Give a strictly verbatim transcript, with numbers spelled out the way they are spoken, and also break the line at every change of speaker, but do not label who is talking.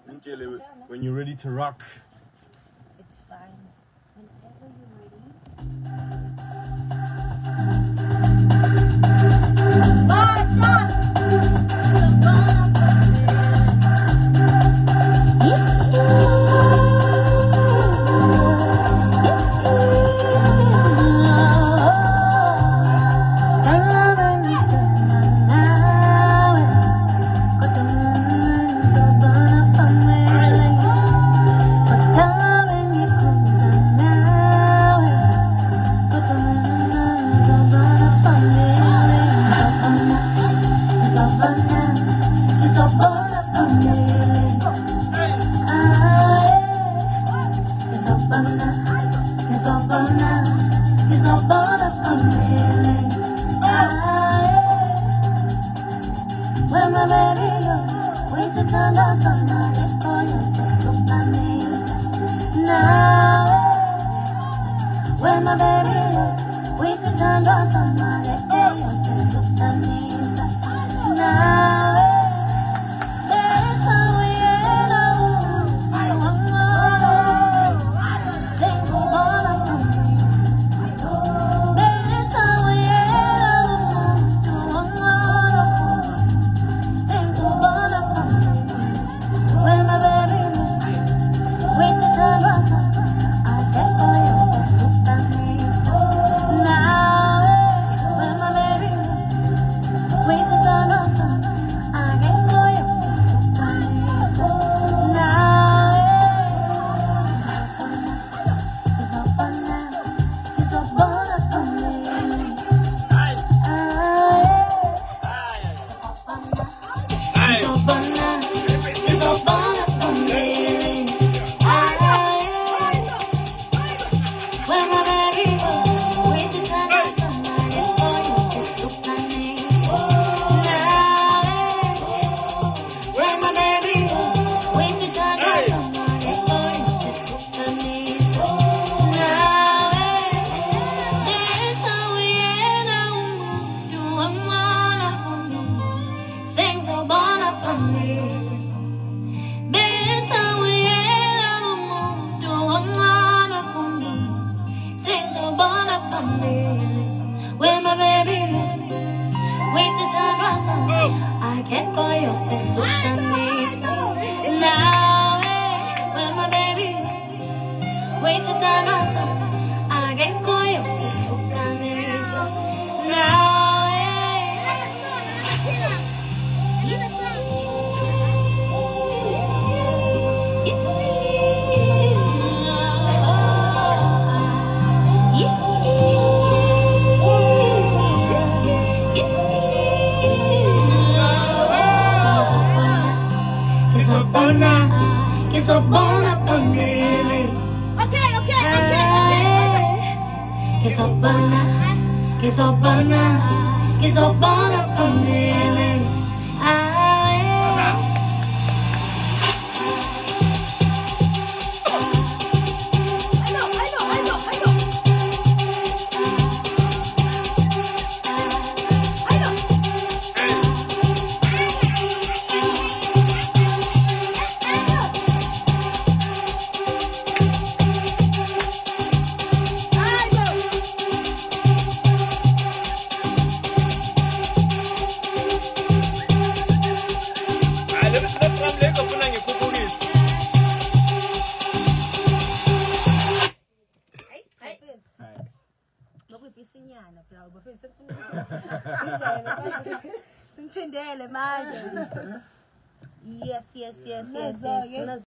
When you're ready to rock.
It's fine. Whenever you're ready.
I can't call yourself look at me now, when my baby waste your time outside. I can't call yourself look at me now. It's up on up on me. Okay, okay, okay, okay. It's up on up, it's up on up, it's up on up on me.
Yes, yes, yes, yes, yes.